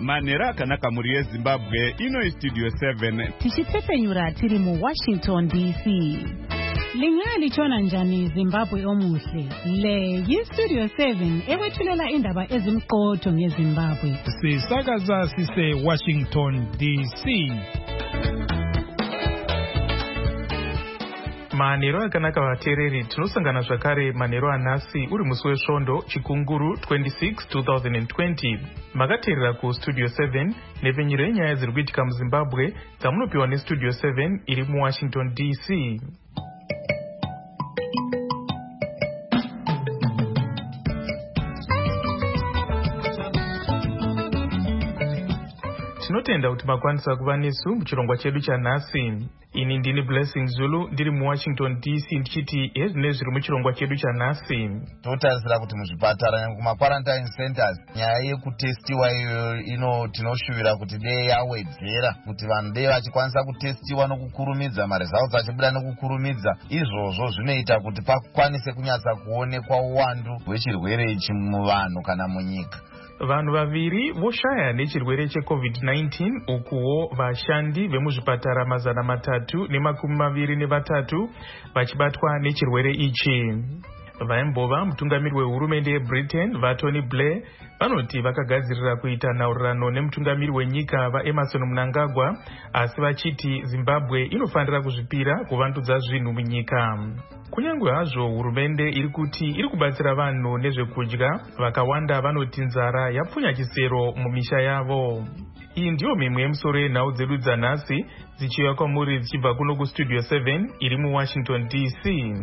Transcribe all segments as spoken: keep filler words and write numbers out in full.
Manera akanaka muri Zimbabwe ino Studio seven. Tichitsepenyura tiri mu Washington D C. Lingali chona njani Zimbabwe omuhle. Le yi Studio seven ewethulela indaba ezimqotho ngeZimbabwe. Sisakaza sise Washington D C. Manero akanaka vateereri, tinosangana zvakare manero anhasi uri musi wesvondo chikunguru twenty-six twenty twenty. Makateerera ku Studio seven nepfenyuro yenyaya dziri kuitika muZimbabwe dzamunopiwa neStudio seven iri muWashington D C. Tinotenda kuti makwanisa kuva nesu muchirongwa chedu chanhasi. Ini ndini Blessing Zulu ndiri muWashington D C ndichiti hezvine zviri muchirongwa chedu chanhasi. Totarisira kuti muzvipatara nekuma quarantine centers nyaya yekutestiwa iyo ino tinoshuvira kuti dei yawedzera kuti vanhu dei vachikwanisa kutestiwa nokukurumidza maresults achibuda nokukurumidza. Izvozvo zvinoita kuti pakwanise kunyatsa kuonekwa uwandu hwechirwere ichi muvanhu kana munyika. Vanhu vaviri voshaya nechirwere checovid nineteen ukuwo vashandi vemuzvipatara mazana matatu nemakumi maviri nevatatu vachibatwa nechirwere ichi. Vaimbova mutungamiri wehurumende yeBritain vaTony Blair vanoti vakagadzirira kuita nhaurirano nemutungamiri wenyika vaEmerson Mnangagwa, asi vachiti Zimbabwe inofanira kuzvipira kuvandudza zvinhu munyika. Kunyange hazvo hurumende iri kuti iri kubatsira vanhu nezvekudya, vakawanda vanoti nzara yapfunya chisero mumisha yavo. Iyi ndiyo mimwe yemusoro yenhau dzedu dzanhasi dzichiuya kwamuri dzichibva kuno kuStudio seven iri muWashington D C.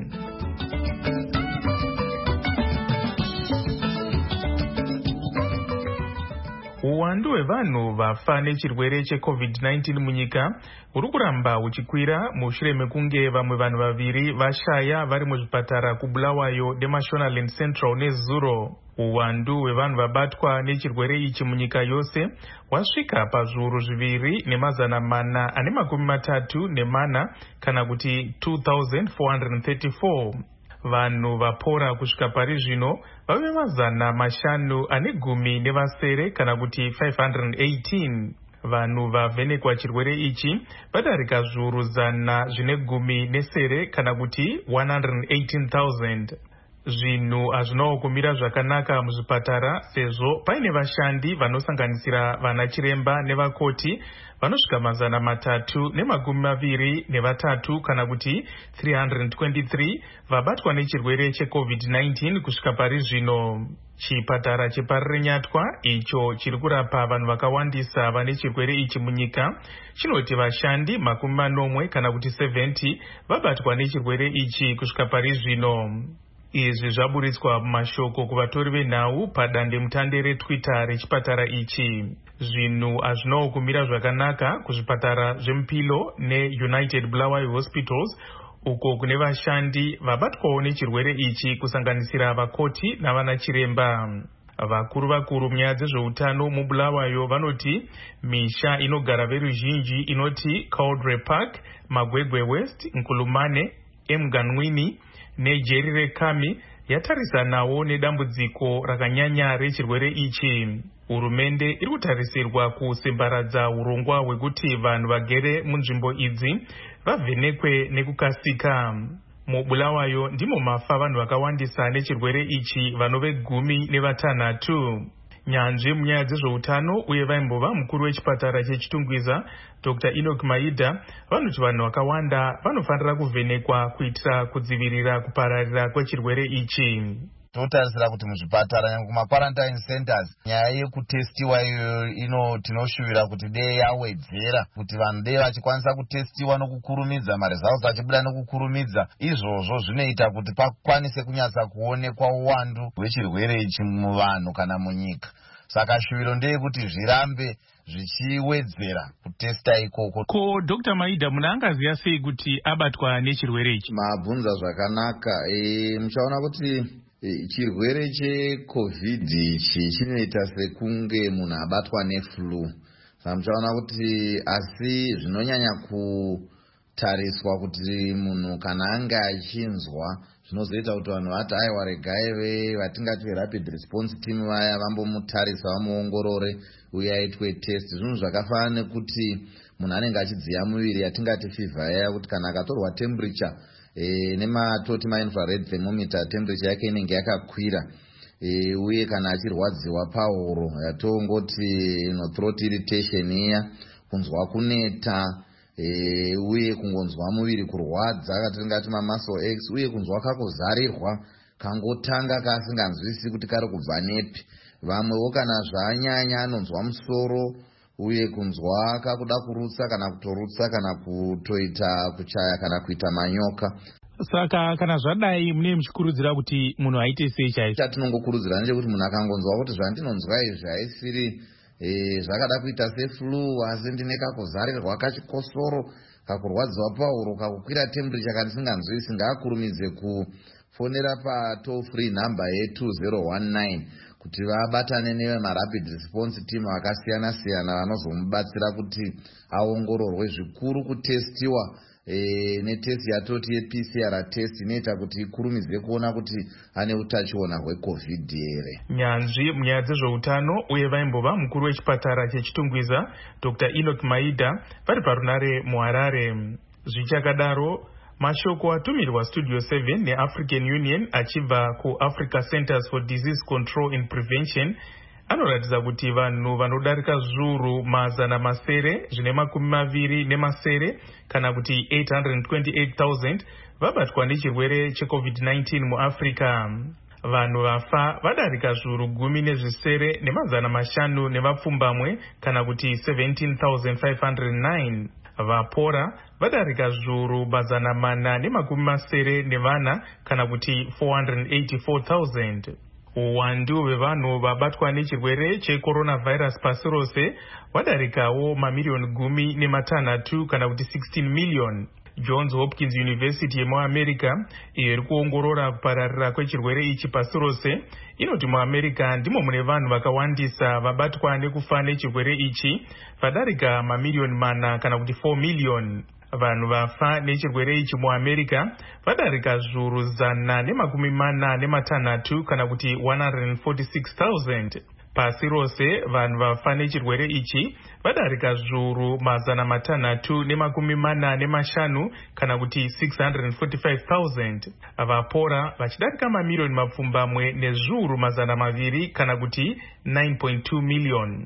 Uwandu hwevanhu vafa nechirwere checovid nineteen munyika uri kuramba uchikwira mushure mekunge vamwe vanhu vaviri vashaya vari muzvipatara kuBulawayo, Mashonaland Central neZuro. Uwandu hwevanhu vabatwa nechirwere ichi munyika yose wasvika pazviuru zviviri nemazana mana ane makumi matatu nemana kana kuti two thousand four hundred thirty-four. Vanhu vapora kusvika pari zvino vave mazana mashanu ane gumi nevasere kana kuti five hundred eighteen. Vanhu vavhenekwa chirwere ichi vadarika zviuru zana zvine gumi nesere kana kuti one hundred eighteen thousand. Zvinhu hazvinawo kumira zvakanaka muzvipatara sezvo paine vashandi vanosanganisira vana chiremba nevakoti vanosvika mazana matatu nemakumi maviri nevatatu kana kuti three hundred twenty-three vabatwa nechirwere checovid nineteen kusvika pari zvino. Chipatara cheParirenyatwa icho chiri kurapa vanhu vakawandisa vane chirwere ichi munyika chinoti vashandi makumi manomwe kana kuti seventy vabatwa nechirwere ichi kusvika pari zvino. Izvi zvaburitswa mumashoko kuvatori venhau padande mutande reTwitter rechipatara ichi. Zvinhu hazvinawo kumira zvakanaka kuzvipatara zveMupilo neUnited Bulawayo Hospitals uko kune vashandi vabatwawo nechirwere ichi kusanganisira vakoti navana chiremba. Vakuru vakuru munyaya dzezveutano muBulawayo vanoti misha inogara veruzhinji inoti Cauldre Park, Magwegwe West, Nkulumane, Emganwini neJerire Kami yatarisanawo nedambudziko rakanyanya rechirwere ichi. Hurumende iri kutarisirwa kusimbaradza urongwa hwekuti vanhu vagere munzvimbo idzi vavhenekwe nekukasika. MuBulawayo ndimo mafa vanhu vakawandisa nechirwere ichi vanove gumi nevatanhatu. Nyanzvi munyaya dzezveutano uye vaimbova mukuru wechipatara chechitungwiza Doctor Enoch Maida vanoti vanhu vakawanda vanofanira kuvhenekwa kuitira kudzivirira kupararira kwechirwere ichi. Totarisira kuti muzvipatara nekuma quarantine centers nyaya yekutestiwa iyo ino tinoshuvira kuti dei yawedzera kuti vanhu dei vachikwanisa kutestiwa nokukurumidza maresults achibuda nokukurumidza. Izvozvo zvinoita kuti pakwanise kunyatsa kuonekwa uwandu hwechirwere ichi muvanhu kana munyika. Saka shuviro ndeyekuti zvirambe zvichiwedzera kutesta ikoko. Ko Doctor Maida muna angaziva sei kuti abatwa nechirwere ichi? Mabvunza zvakanaka. E, muchaona kuti e, chirwere checovid ichi chinoita sekunge munhu abatwa neflu. Saka muchaona kuti asi zvinonyanya ku tariswa kuti munhu kana anga achinzwa zvinozoita kuti vanhu vati aiwa regai vatingati verapid response team vaya vambomutarisa vamuongorore uye aitwe test. Zvinhu zvakafanana nekuti munhu anenge achidziya muviri yatingati fever yaya kuti kana akatorwa temperature e, nematoti mainfrared thermometer temperature yake inenge yakakwira e, uye kana achirwadziwa pahuro yatongoti no throat irritation iya, kunzwa kuneta e, uye kungonzwa muviri kurwadza katingati mamuscle aches, uye kunzwa kakuzarirwa kangotanga kasinganzwisisi kuti kari kubva nepi. Vamwewo kana zvanyanya anonzwa musoro uye kunzwa kakuda kurutsa kana kutorutsa kana kutoita kuchaya kana kuita manyoka. Saka kana zvadai mune muchikurudzira kuti munhu aite sei chaizvo? Chatinongokurudzira ndechekuti munhu akangonzwa kuti zvandinonzwa izvi haisiri e, zvakada kuita seflu asi ndine kakuzarirwa kachikosoro kakurwadziwa pahuro kakukwira temperature kandisinganzwisisi, ngaakurumidze kufonera pa toll free number ye two zero one nine kuti vabatane nevemarapid response team vakasiyana siyana vanozomubatsira kuti aongororwe, zvikuru kutestiwa e, netesti yatoti ye-P C R test inoita kuti ikurumidze kuona kuti ane utachiona hwecovid here. Nyanzvi munyaya dzezveutano uye vaimbova mukuru wechipatara chechitungwiza Doctor Enoch Maida vari parunare muHarare. Zvichakadaro, mashoko atumirwa Studio seven neAfrican Union achibva kuAfrica Centers for Disease Control and Prevention anoratidza kuti vanhu vanodarika zviuru mazana masere zvine makumi maviri nemasere kana kuti eight hundred twenty-eight thousand vabatwa nechirwere checovid nineteen muAfrica. Vanhu vafa vadarika zviuru gumi nezvisere nemazana mashanu nevapfumbamwe kana kuti seventeen thousand five hundred nine. Vapora vadarika zviuru mazana mana nemakumi masere nevana kana kuti four hundred eighty-four thousand. Uwandu hwevanhu vabatwa nechirwere checoronavirus pasi rose vadarikawo mamiliyoni gumi nematanhatu kana kuti sixteen million. Johns Hopkins University yemuAmerica iyo iri kuongorora kupararira kwechirwere ichi pasi rose inoti muAmerica ndimo mune vanhu vakawandisa vabatwa nekufa nechirwere ichi vadarika mamiliyoni mana kana kuti four million. Vanhu vafa nechirwere ichi muAmerica vadarika zviuru zana nemakumi mana nematanhatu kana kuti one hundred forty-six thousand. Pasi rose vanhu vafa nechirwere ichi vadarika zviuru mazana matanhatu nemakumi mana nemashanu kana kuti six hundred forty-five thousand. Vapora vachidarika mamiliyoni mapfumbamwe nezviuru mazana maviri kana kuti nine point two million.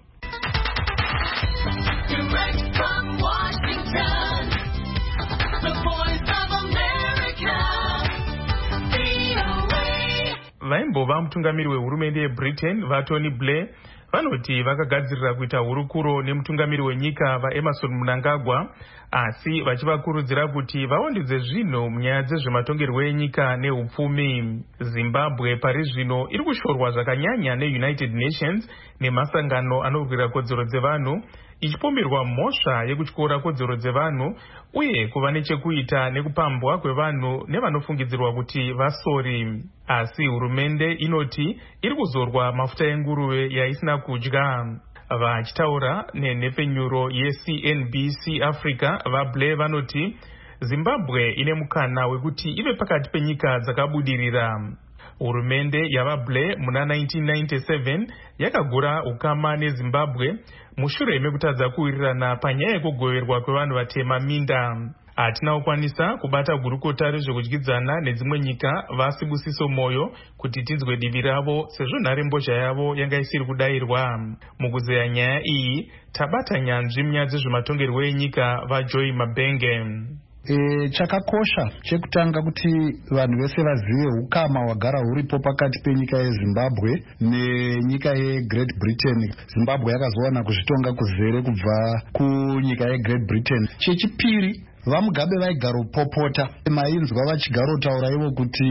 Direct from Washington, the voice of America, V O A. Vaimbova mutungamiri wehurumende yeBritain vaTony Blair vanoti vakagadzirira kuita hurukuro nemutungamiri wenyika vaEmerson Mnangagwa, asi vachivakurudzira kuti vaondedze zvinhu munyaya dzezvematongerwo enyika neupfumi. Zimbabwe pari zvino iri kushorwa zvakanyanya neUnited Nations nemasangano anorwira kodzero dzevanhu ichipomerwa mhosva yekutyora kodzero dzevanhu uye kuva nechekuita nekupambwa kwevanhu nevanofungidzirwa kuti vasori. Asi hurumende inoti iri kuzorwa mafuta enguruve yaisina kudya. Vachitaura nenhepfenyuro yeC N B C Africa, vaBlair vanoti Zimbabwe ine mukana wekuti ive pakati penyika dzakabudirira. Hurumende yavaBlair muna nineteen ninety-seven yakagura ukama neZimbabwe mushure mekutadza kuwirirana panyaya yekugoverwa kwevanhu vatema minda. Hatina kukwanisa kubata gurukota rezvekudyidzana nedzimwe nyika vaSibusiso Moyo kuti tinzwe divi ravo sezvo nharembozha yavo yanga isiri kudayirwa. Mukuzeya nyaya iyi tabata nyanzvi munyaya dzezvematongerwo enyika vaJoy Mabenge. E, chakakosha chekutanga kuti vanhu vese vazive ukama hwagara huripo pakati penyika yeZimbabwe nenyika yeGreat Britain. Zimbabwe yakazowana kuzvitonga kuzere kubva kunyika yeGreat Britain. Chechipiri, vaMugabe vaigaro popota mainzwa vachigarotaura ivo kuti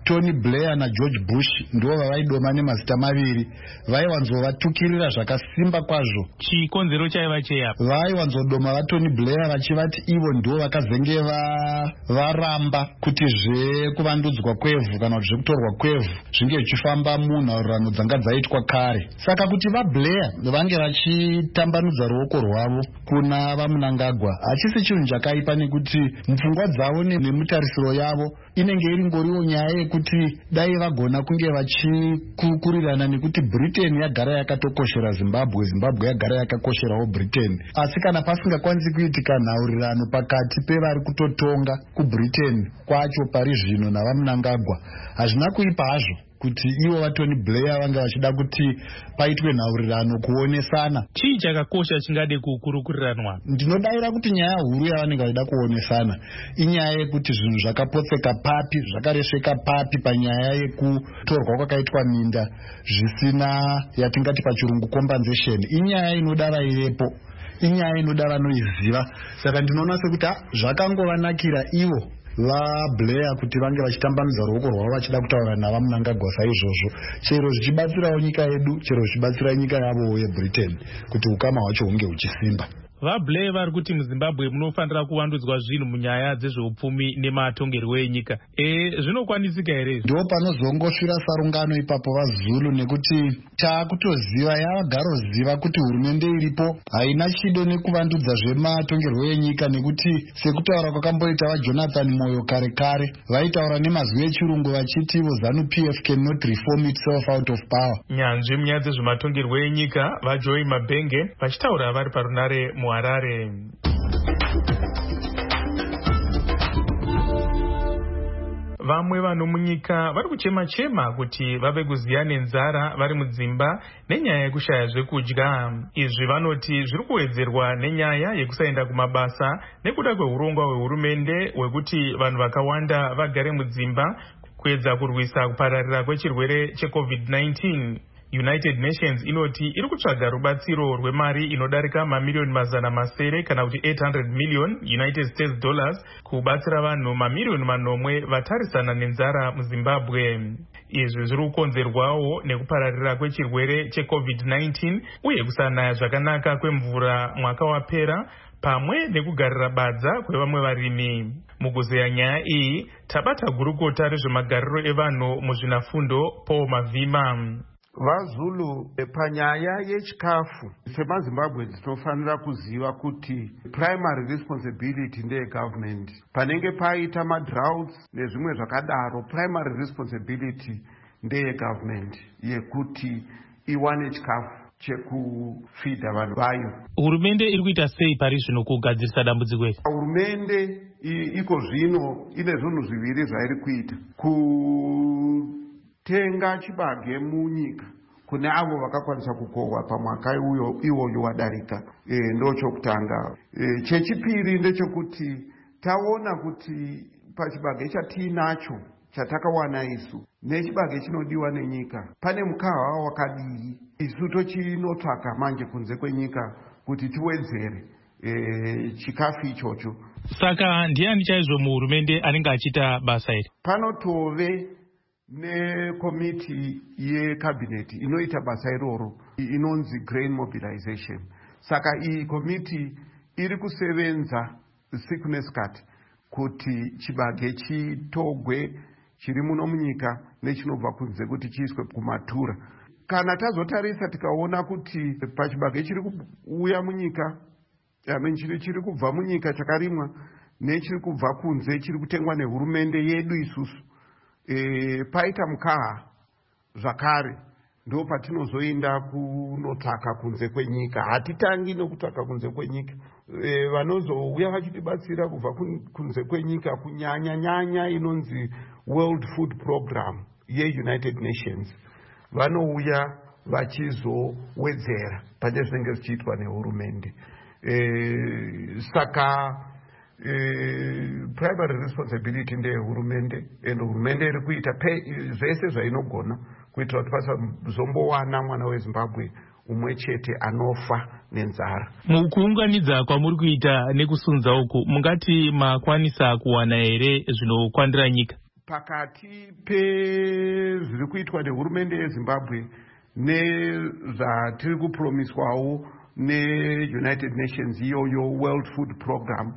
Tony Blair naGeorge Bush ndivo vavaidoma nemazita maviri vaiwanzovatukirira zvakasimba kwazvo. Chikonzero chaiva cheyapa vaiwanzodoma vaTony Blair vachivati ivo ndivo vakazenge varamba kuti zvekuvandudzwa kwevhu kana kuti zvekutorwa kwevhu zvinge zvichifamba munhaurirano dzanga dzaitwa kare. Saka kuti vaBlair vange vachitambanudza ruoko rwavo kuna vaMnangagwa hachisi chinhu chakaipa, nekuti mupfungwa dzavo nemutarisiro yavo inenge iri ngoriwo nyaya yekuti dai vagona kunge vachikukurirana nekuti Britain yagara yakatokoshera Zimbabwe, Zimbabwe yagara yakakosherawo Britain. Asi kana pasingakwanisi kuitika nhaurirano pakati pevari kutotonga kuBritain kwacho pari zvino navaMnangagwa, hazvina kuipa hazvo kuti ivo vaTony Blair vanga vachida kuti paitwe nhaurirano kuonesana. Chii chakakosha chingade kukurukuriranwa? Ndinodaira kuti nyaya huru yavanenge vachida kuonesana inyaya yekuti zvinhu zvakapotseka papi, zvakaresveka papi panyaya yekutorwa kwakaitwa minda zvisina yatingati pachirungu compensation. Inyaya inoda vaivepo, inyaya inoda vanoiziva. Saka ndinoona sekuti zvakangovanakira ivo vaBlair kuti vange vachitambanudza ruoko rwavo vachida kutaura navaMnangagwa saizvozvo, chero zvichibatsirawo nyika yedu, chero zvichibatsira nyika yavo yeBritain kuti ukama hwacho hunge huchisimba. VaBlair vari kuti muZimbabwe munofanira kuvandudzwa zvinhu munyaya dzezveupfumi nematongerwo enyika. E, zvinokwanisika here? Ndo panozongosvira sarungano ipapo vaZulu, nekuti taakutoziva yavagaroziva kuti hurumende iripo haina chido nekuvandudza zvematongerwo enyika, nekuti sekutaura kwakamboita vaJonathan Moyo kare kare vaitaura nemazwi echirungu vachiti ivo ZANU P F cannot reform itself out of power. Nyanzvi munyaya dzezvematongerwo enyika vaJoy Mabhenge vachitaura vari parunare muHarare. Vamwe vanhu munyika vari kuchema-chema kuti vave kuziya nenzara vari mudzimba nenyaya yekushaya zvekudya. Izvi vanoti zviri kuwedzerwa nenyaya yekusaenda kumabasa nekuda kweurongwa hwehurumende hwekuti vanhu vakawanda vagare mudzimba kuedza kurwisa kupararira kwechirwere cheCovid nineteen. United Nations inoti iri kutsvaga rubatsiro rwemari inodarika mamiliyoni mazana masere kana kuti eight hundred million United States dollars kubatsira vanhu mamiliyoni manomwe vatarisana nenzara muZimbabwe. Izvi zviri kukonzerwawo nekupararira kwechirwere cheCovid nineteen uye kusanaya zvakanaka kwemvura mwaka wapera pamwe nekugarira badza kwevamwe varimi. Mukuzeya nyaya iyi tabata gurukota rezvemagariro evanhu muzvinafundo Paul Mavhima. VaZulu panyaya yechikafu semaZimbabwe tinofanira kuziva kuti primary responsibility ndeyegovernment. Panenge paita madroughts nezvimwe zvakadaro, primary responsibility ndeyegovernment yekuti iwane chikafu chekufidha vanhu vayo. Hurumende iri kuita sei pari zvino kugadzirisa dambudziko iri? Hurumende iko zvino ine zvinhu zviviri zvairi kuita: kutenga chibage munyika kune avo vakakwanisa kukohwa pamwaka iwoyo wadarika. E, ndo chokutanga. E, chechipiri ndechekuti taona kuti pachibage chatiinacho chatakawana isu nechibage chinodiwa nenyika pane mukaha wakadii. Isu tochinotsvaka manje kunze kwenyika kuti tiwedzere e, chikafu ichocho. Saka ndiani chaizvo muhurumende anenge achiita basa iri? Panotove nekomiti yekabineti inoita basa iroro inonzi grain mobilization. Saka iyi komiti iri kusevenza siku nesikati kuti chibage chitogwe chiri muno munyika nechinobva kunze kuti chiiswe kumatura. Kana tazotarisa tikaona kuti pachibage chiri kuuya munyika, yamen chiri chiri kubva munyika chakarimwa nechiri kubva kunze chiri kutengwa nehurumende yedu isusu, e, paita mukaha zvakare ndo patinozoenda kunotsvaka kunze kwenyika. Hatitangi nokutsvaka kunze kwenyika. E, vanozouya vachitibatsira kubva kunze kwenyika kunyanya nyanya inonzi World Food Program yeUnited Nations vanouya vachizowedzera pane zvinenge zvichiitwa nehurumende. E, saka e, primary responsibility ndeyehurumende, and hurumende iri kuita zvese zvainogona kuitira kuti pasazombowana mwana weZimbabwe umwe chete anofa nenzara. Mukuunganidza kwamuri kuita nekusunza uku, mungati makwanisa kuwana here zvinokwandira nyika? pakati pezviri kuitwa nehurumende yezimbabwe nezvatiri kupromiswawo neunited nations iyoyo world food program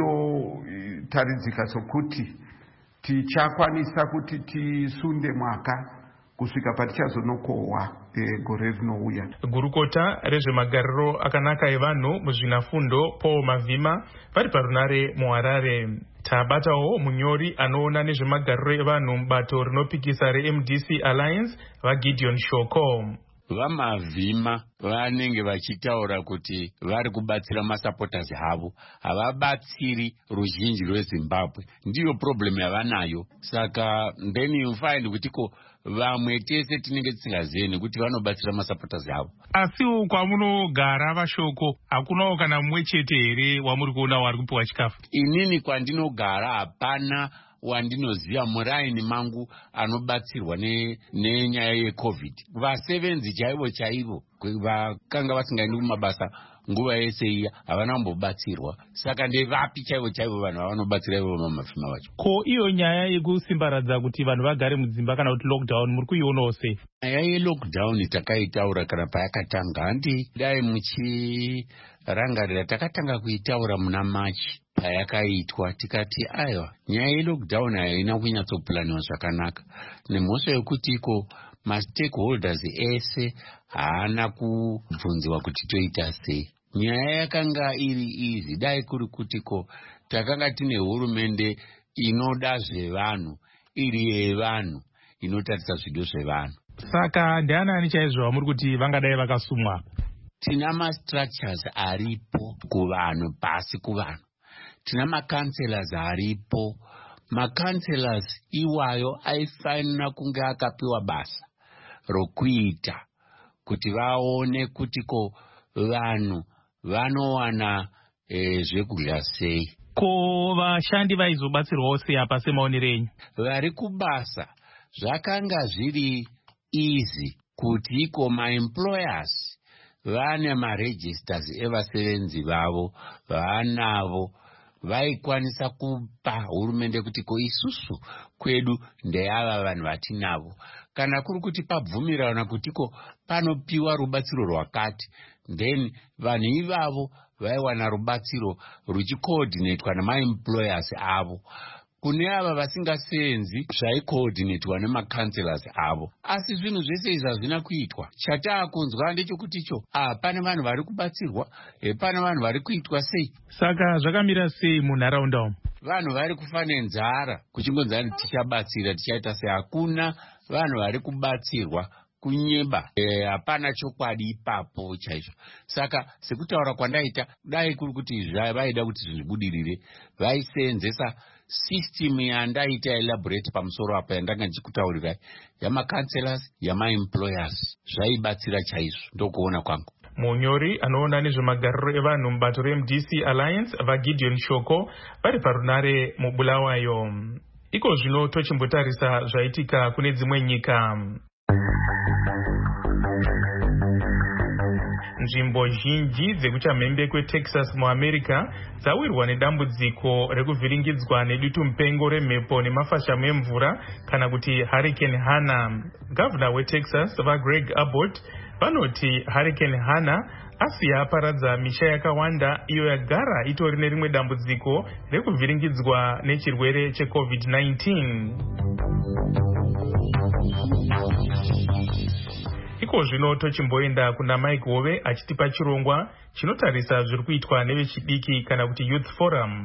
zvinotaridzika sokuti tichakwanisa kuti tisunde mwaka kusvika patichazonokohwa gore rinouya. Gurukota rezvemagariro akanaka evanhu muzvinafundo Paul Mavhima vari parunare muHarare. Tabatawo munyori anoona nezvemagariro evanhu mubato rinopikisa reM D C Alliance vaGideon Shoko. VaMavhima vanenge vachitaura kuti vari kubatsira masupporters havo, havabatsiri ruzhinji rweZimbabwe. Ndiyo problem yavanayo. Saka then you find kuti ko vamwe tese tinenge tisingazivi nekuti vanobatsira masupporters havo. Asi kwamunogara vaShoko hakunawo kana mumwe chete here wamuri kuona wari kupiwa chikafu? Inini kwandinogara hapana wandinoziva muraini mangu anobatsirwa nenyaya ne yeCovid. Vasevenzi chaivo chaivo vakanga vasingaendi kumabasa nguva yese iya havana kumbobatsirwa. Saka ndevapi chaivo chaivo vanhu vavanobatsira ivo vaMavhima vacho? Ko iyo nyaya yekusimbaradza kuti vanhu vagare mudzimba kana kuti lockdown muri kuionawo sei? Nyaya yelockdown takaitaura kana payakatanga. Handi dai muchirangarira takatanga kuitaura muna Machi payakaitwa, tikati aiwa nyaya yelockdown haina kunyatsopulaniwa zvakanaka nemhosva yekuti iko mastakeholders ese haana kubvunziwa kuti toita sei. Nyaya yakanga iri izi, dai kuri kutiko takanga tine hurumende inoda zvevanhu, iri yevanhu, inotarisa zvido zvevanhu. Saka ndianani chaizvo vamuri kuti vangadai vakasumwa? Tina mastructures aripo kuvanhu, pasi kuvanhu. Tina macounselors aripo. Macounselors iwayo aifanira kunge akapiwa basa rokuita kuti vaone kutiko vanhu vanowana e, zvekudya sei. Ko vashandi vaizobatsirwawo sei apa semaonero enyu? Vari kubasa zvakanga zviri easy kuti iko maemployers vane maregisters evasevenzi vavo vanavo vaikwanisa kupa hurumende kuti ko isusu kwedu ndeyava vanhu vatinavo. Kana kuri kuti pabvumirana kutiko panopiwa rubatsiro rwakati, then vanhu ivavo vaiwana rubatsiro ruchicoordinatwa nemaemployers avo. Kune ava vasingasenzi zvaicoordinatwa nemacounselors avo. Asi zvinhu zvese izvi hazvina kuitwa. Chataakunzwa ndechekuti cho ah, pane vanhu vari kubatsirwa, e, pane vanhu vari kuitwa sei. Saka zvakamira sei munharaunda umu? Vanhu vari kufa nenzara, kuchingonzani tichabatsira tichaita sei. Hakuna vanhu vari kubatsirwa kunyeba, hapana e, chokwadi ipapo chaizvo. Saka sekutaura kwandaita, dai kuri kuti vaida kuti zvibudirire vaisenzesa system yandaita elaborate pamusoro apa yandanga ndichikutaurirai, yamacounselors, yamaemployers, zvaibatsira chaizvo ndokuona kwangu. Munyori anoona nezvemagariro evanhu mubato reM D C Alliance vaGideon Shoko vari parunare muBulawayo. Iko zvino tochimbotarisa zvaitika kune dzimwe nyika. Nzvimbo zhinji dzekuchamhembe kweTexas muAmerica dzawirwa nedambudziko rekuvhiringidzwa nedutu mupengo remhepo nemafashamu emvura kana kuti Hurricane Hannah. Gavana weTexas vaGreg Abbott vanoti Hurricane Hannah asi yaparadza misha yakawanda iyo yagara itori nerimwe dambudziko rekuvhiringidzwa nechirwere cheCovid nineteen. Iko zvino tochimboenda kuna Mike Hove achitipa chirongwa chinotarisa zviri kuitwa nevechidiki kana kuti Youth Forum.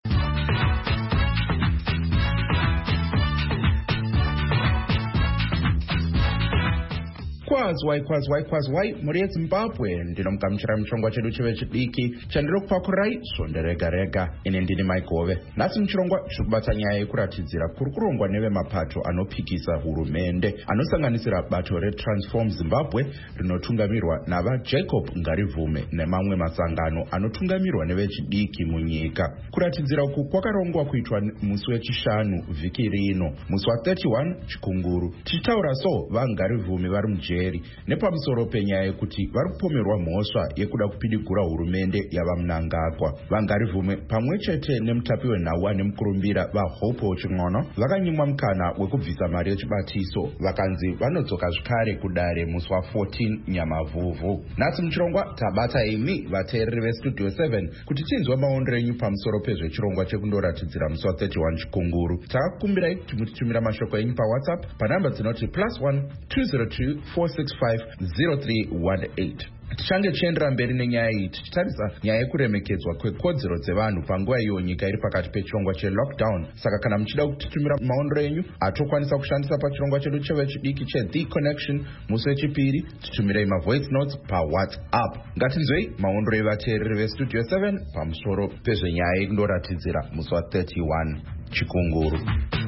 Kwazwai kwazwai kwazwai muri yeZimbabwe ndinomugamuchira muchirongwa chedu chevechidiki chandiri kupakurai sonde rega rega. Ine ndini Mike Hove. Nhasi muchirongwa tiri kubata nyaya yekuratidzira kuri kurongwa nevemapato anopikisa hurumende anosanganisira bato reTransform Zimbabwe rinotungamirwa navaJacob Ngarivume nemamwe masangano anotungamirwa nevechidiki munyika. Kuratidzira uku kwakarongwa kuitwa musi wechishanu vhiki rino, musi wa thirty-one chikunguru. Tichitaura so vaNgarivume vari mujeri vatungamiri nepamusoro penyaya yekuti vari kupomerwa mhosva yekuda kupidigura hurumende yava Mnangagwa. Vangarivhume pamwe chete nemutapi wenhau ane mukurumbira vaHope Ching'ono vakanyimwa mukana wekubvisa mari yechibatiso vakanzi vanodzoka zvakare kudare musi wa14 Nyamavhuvhu. Nhasi muchirongwa tabata imi vateereri vestudio seven kuti tinzwe maondero enyu pamusoro pezvechirongwa chekundoratidzira musi wa31 Chikunguru. Takakukumbirai kuti mutitumira mashoko enyu paWhatsApp panhamba dzinoti plus one two zero two four six five zero three one eight. Tichange tichiendera mberi nenyaya iyi tichitarisa nyaya yekuremekedzwa kwekodzero dzevanhu panguva iyo nyika iri pakati pechirongwa chelockdown. Saka kana muchida kutitumira maondero enyu atokwanisa kushandisa pachirongwa chedu chevechidiki cheThe Connection musi wechipiri, titumirei mavoice notes paWhatsApp. Ngatinzwei maondero evateereri vestudio seven pamusoro pezvenyaya yekundoratidzira musi wa31 Chikunguru.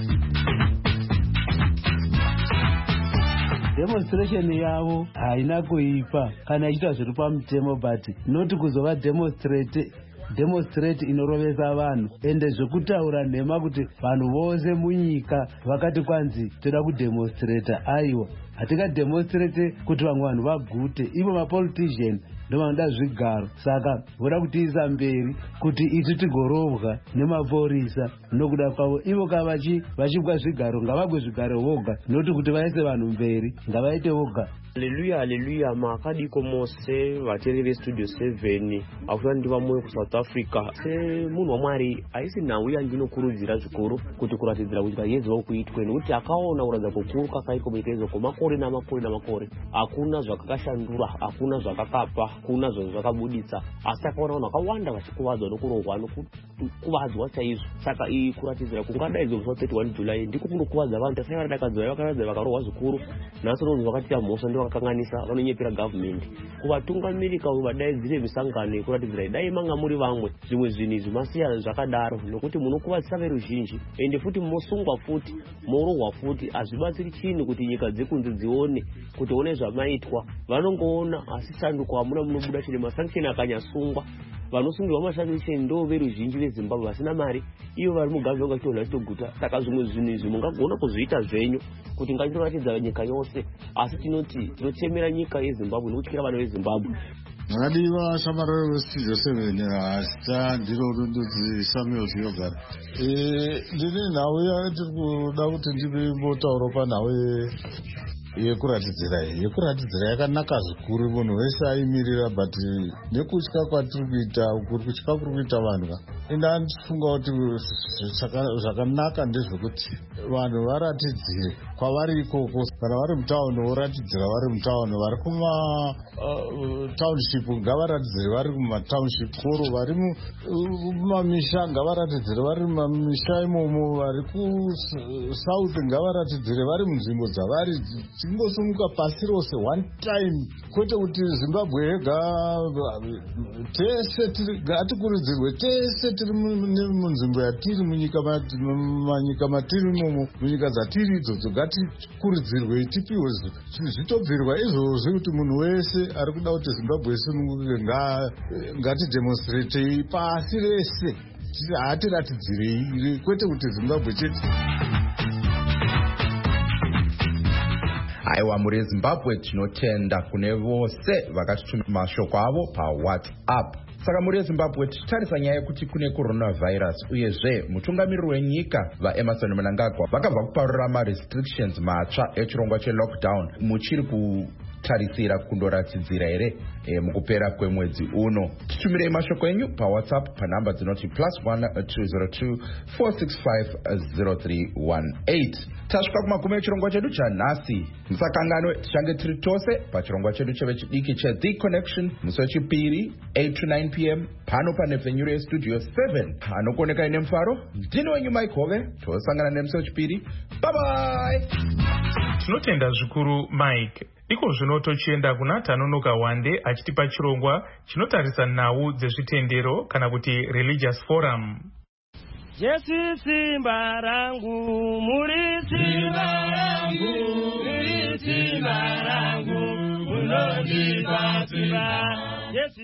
Demonstration yavo haina kuipa kana ichita zviri pamutemo, but noti kuzova demonstrate demonstrate inorovesa vanhu ende zvekutaura nhema kuti vanhu vose munyika vakati kwanzi toda kudemonstrate. Aiwa, hatingademonstrate kuti vamwe vanhu vagute. Ivo mapolitician ndovanoda zvigaro, saka voda kutiisa mberi kuti itu tigorovwa nemaporisa. Nokuda kwavo ivo ka vachibwa zvigaro ngavagwe zvigaro voga, noti kuti vaise vanhu mberi ngavaite voga. Haleluya, haleluya. Makadiko mose vateereri vestudio seven akuti ndiva moyo kuSouth Africa. Semunhu waMwari haisi nhau yandinokurudzira zvikuru kuti kuratidzira kuti kayezo kuitwe, nokuti akaona kuratidza kukuru kakaiko muitezo kwemakore namakore namakore. Hakuna zvakakashandura, hakuna zvakakapa, hakuna zvakabuditsa, asi akaona vanhu vakawanda vachikuvadzwa nokurohwa nokukuvadzwa chaizvo. Saka iyi kuratidzira kungadaidzo musi wa31 July ndiko kunokuvadza vanhu. Tasai varadakadzwa vakaradza vakarohwa zvikuru. Nhasi unonzi vakatira mhosva ndovakakanganisa vanonyepera government. Kuvatungamiri kauyu vadaidzire misangano yekuratidzira dai manga muri vamwe zvimwe zvinhu izvi masiya zvakadaro, nokuti munokuvadzisa veruzhinji ende futi mosungwa futi morohwa futi. Hazvibatsiri chinhu kuti nyika dzekunze dzione kuti one zvamaitwa, vanongoona asi sanduko hamuna munobuda chine masanction akanyasungwa. Vanosungirwa masanction ndo veruzhinji veZimbabwe vasina mari, iyo vari mugavhe vangachitoona chitoguta. Saka zvimwe zvinhu izvi mungagona kuzviita zvenyu kuti ngatiratidza nyika yose, asi tinoti tinochemera nyika yeZimbabwe nokutyira vana veZimbabwe. Ngadiva shamararo vestudio seven asita ndiro rundudzi Samuel Zvinogara. Ndine nhau yatiri kuda kuti ndive mbotauro panhau yekuratidzira iyi. Yekuratidzira yakanaka zvikuru, munhu wese aimirira, but nekutya kwatiri kuita kuri kutya kuri kuita vanhu. Enda ndifunga kuti zvakanaka ndezvekuti vanhu varatidzire kwavari ikoko. Kana vari mutaundi voratidzira vari mutaundi, vari kuma township ngavaratidzire vari kumatownship koro, vari mumamisha ngavaratidzire vari mumamisha imomo, vari kusouth ngavaratidzire vari munzvimbo dzavari. Tingosumuka pasi rose one time, kwete kuti Zimbabwe yega, tese ngatikurudzirwe tese tiri munzvimbo yatiri, munyika matiri imomo, munyika dzatiri idzodzo ngatikurudzirwe tipiwe zvitobvirwa izvozvi kuti munhu wese ari kuda kuti Zimbabwe isununguke ngatidemonstratei pasi rese, hatiratidzirei, kwete kuti Zimbabwe chete. Aiwa, muri Zimbabwe tinotenda kune vose vakatitumira mashoko avo paWhatsApp. Saka muri Zimbabwe tichitarisa nyaya yekuti kune coronavirus, uyezve mutungamiriri wenyika vaEmmerson Mnangagwa vakabva kuparura marestrictions matsva echirongwa chelockdown muchiri kutarisira kundoratidzira here e, mukupera kwemwedzi uno. Titumirei mashoko enyu paWhatsApp panhamba dzinoti plus one two zero two four six five zero three one eight. Tasvika kumagumo echirongwa chedu chanhasi. Musakanganwe, tichange tiri tose pachirongwa chedu chevechidiki cheThe Connection musi wechipiri eight to nine p m pano panevhenyuro yestudio seven. Anokuoneka ine mufaro, ndini wenyu Mike Hove. Tosangana nemusi wechipiri. Bye bye. Tinotenda zvikuru Mike. Iko zvino tochienda kuna Tanonoka Wande achitipa chirongwa chinotarisa nhau dzezvitendero kana kuti religious forum. Jesu simba rangu, muri simba rangu, muri simba rangu, munondibatsira. Jesu simba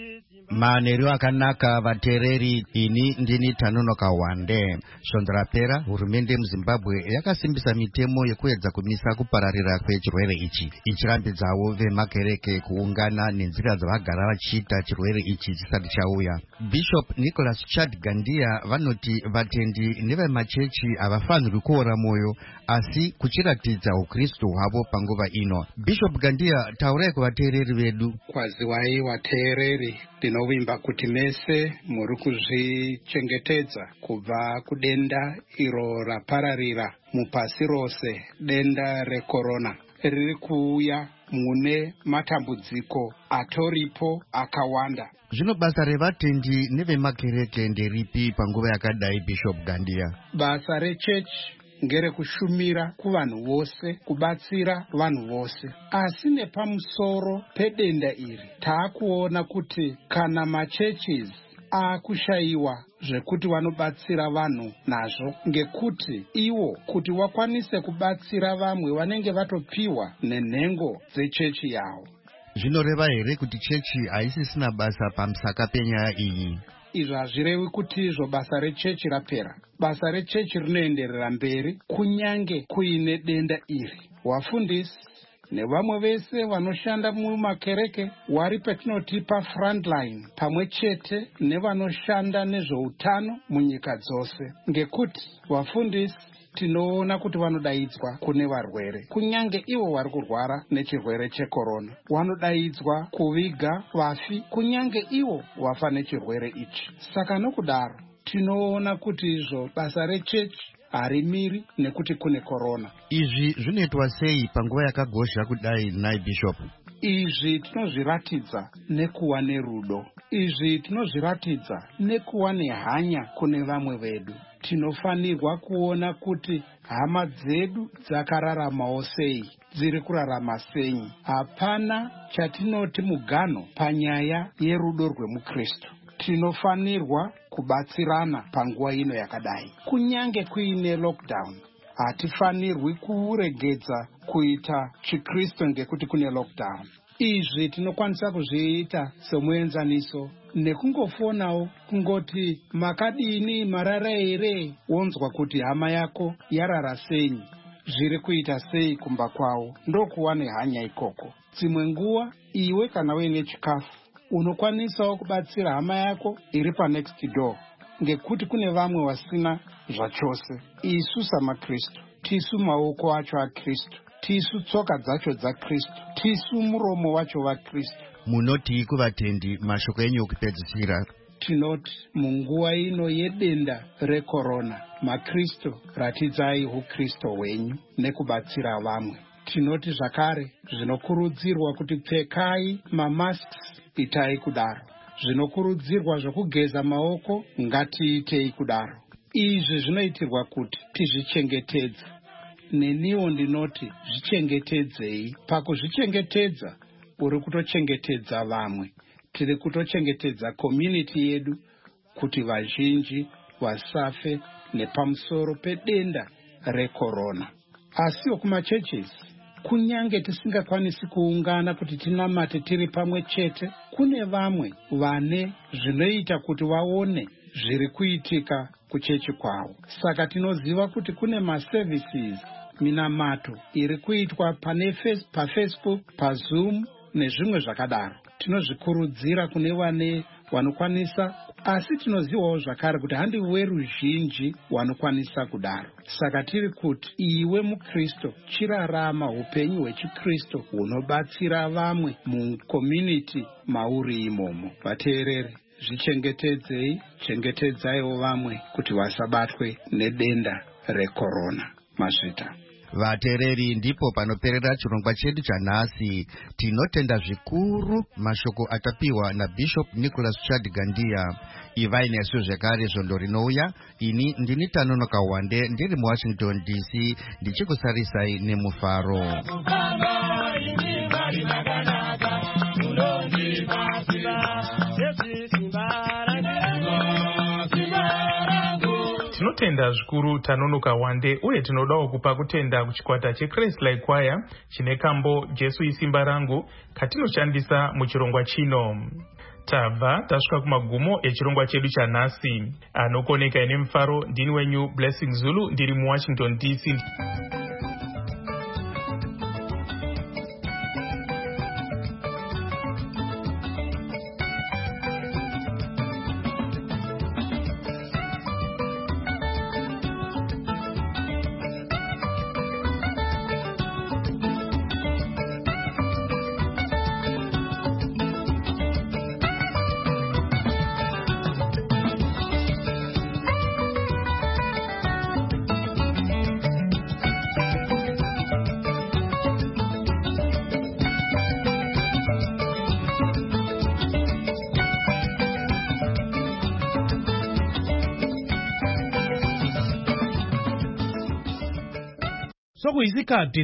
manheru akanaka vateereri, ini ndini Tanonoka Wande. Svondo rapera hurumende yemuZimbabwe yakasimbisa mitemo yekuedza kumisa kupararira kwechirwere ichi, ichirambidzawo vemakereke kuungana nenzira dzavagara vachiita chirwere ichi chisati chauya. Bishop Nicholas Chad Gandia vanoti vatendi nevemachechi havafanirwi kuora moyo asi kuchiratidza ukristu hwavo panguva ino. Bishop Gandia, taurai kuvateereri vedu. Kwaziwai vateereri, ndinovimba kuti mese muri kuzvichengetedza kubva kudenda iro rapararira mupasi rose, denda rekorona riri kuuya mune matambudziko atoripo akawanda. Zvino basa revatendi nevemakereke nderipi panguva yakadai, Bishop Gandia? Basa rechechi ngerekushumira kuvanhu vose, kubatsira vanhu vose. Asi nepamusoro pedenda iri taakuona kuti kana machurches aakushayiwa zvekuti vanobatsira vanhu nazvo, ngekuti iwo kuti wakwanise kubatsira vamwe vanenge vatopiwa nenhengo dzechechi yavo. Zvinoreva here kuti chechi haisisina basa pamusaka penyaya iyi? Izvi hazvirevi kuti izvo basa rechechi rapera. Basa rechechi rinoenderera mberi kunyange kuine denda iri. Wafundisi nevamwe vese vanoshanda mumakereke vari petinoti pafrontline, pamwe chete nevanoshanda nezveutano munyika dzose, ngekuti wafundisi tinoona kuti vanodaidzwa kune varwere, kunyange ivo vari kurwara nechirwere chekorona. Vanodaidzwa kuviga vafi, kunyange ivo vafa nechirwere ichi. Saka nokudaro tinoona kuti izvo basa rechechi harimiri nekuti kune korona. Izvi zvinoitwa sei panguva yakagozha kudai, nai Bishop? Izvi tinozviratidza nekuva nerudo. Izvi tinozviratidza nekuva nehanya kune vamwe vedu. Tinofanirwa kuona kuti hama dzedu dzakararamawo sei, dziri kurarama sei. Hapana chatinoti muganho panyaya yerudo rwemukristu. Tinofanirwa kubatsirana panguva ino yakadai. Kunyange kuine lockdown, hatifanirwi kuregedza kuita chikristu ngekuti kune lockdown. Izvi tinokwanisa kuzviita semuenzaniso nekungofonawo kungoti makadini, marara here, wonzwa kuti hama yako yarara sei, zviri kuita sei kumba kwawo, ndokuva nehanya ikoko. Dzimwe nguva iwe kana uine chikafu unokwanisawo kubatsira hama yako iri panext door, ngekuti kune vamwe vasina zvachose. Isu samakristu, tisu maoko acho aKristu, tisu tsoka dzacho dzaKristu, tisu muromo wacho waKristu. Munoti kuvatendi mashoko enyu okupedzisira? Tinoti munguva ino yedenda rekorona, makristu ratidzai ukristu hwenyu nekubatsira vamwe. Tinoti zvakare zvinokurudzirwa kuti pfekai mamasks, itai kudaro. Zvinokurudzirwa zvokugeza maoko, ngatiitei kudaro. Izvi zvinoitirwa kuti tizvichengetedze. Neniwo ndinoti zvichengetedzei. Pakuzvichengetedza uri kutochengetedza vamwe. Tiri kutochengetedza community yedu kuti vazhinji vasafe nepamusoro pedenda rekorona. Asiwo kumachurches, kunyange tisingakwanisi kuungana kuti tinamate tiri pamwe chete, kune vamwe vane zvinoita kuti vaone zviri kuitika kuchechi kwavo. Saka tinoziva kuti kune maservices, minamato iri kuitwa pane face, paFacebook, paZoom nezvimwe zvakadaro. Tinozvikurudzira kune vane vanokwanisa, asi tinozivawo zvakare kuti handiwe ruzhinji vanokwanisa kudaro. Saka tiri kuti iwe mukristu chirarama upenyu hwechikristu hunobatsira vamwe mucommunity mauri imomo. Vateereri, zvichengetedzei, chengetedzaiwo vamwe kuti vasabatwe nedenda rekorona. Mazvita. Vateereri, ndipo panoperera chirongwa chedu chanhasi. Tinotenda zvikuru mashoko atapiwa naBishop Nicholas Chad Gandia. Ivai nesu zvekare zvondo rinouya. Ini ndini Tanonoka Wande, ndiri muWashington D C, ndichikusarisai nemufaro. Tinotenda zvikuru Tanonoka Wande, uye tinodawo kupa kutenda kuchikwata cheChrist-like Choir chine kambo Jesu isimba rangu katinoshandisa muchirongwa chino. tabva tasvika kumagumo echirongwa chedu chanhasi. Anokoneka ine mufaro ndini wenyu Blessing Zulu ndiri muWashington D C. Sokuyisikhathi